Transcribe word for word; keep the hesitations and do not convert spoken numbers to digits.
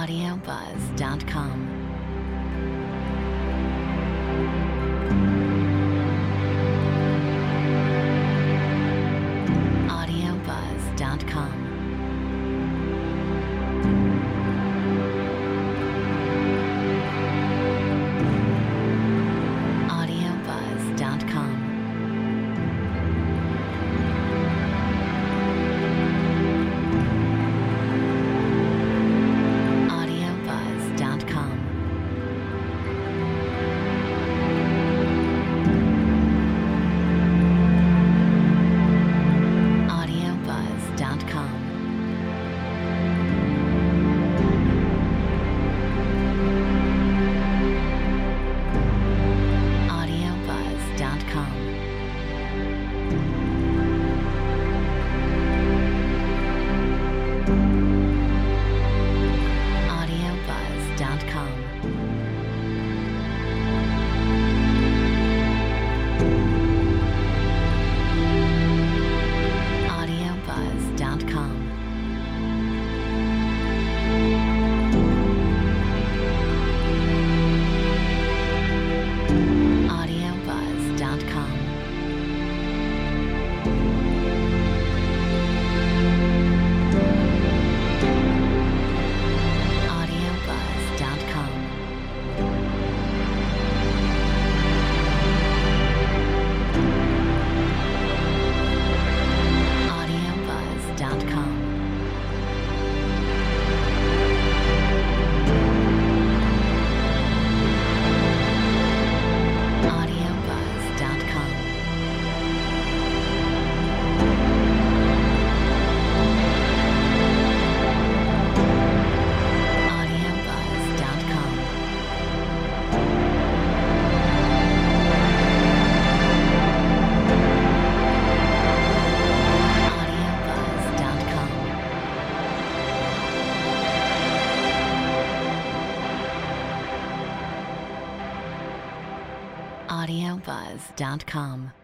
audio buzz dot com. audio buzz dot com. audio buzz dot com. audio buzz dot com. audio buzz dot com. audio buzz dot com. audio buzz dot com. audio buzz dot com. audio buzz dot com. audio buzz dot com. audio buzz dot com. audio buzz dot com. audio buzz dot com. audio buzz dot com. audio buzz dot com.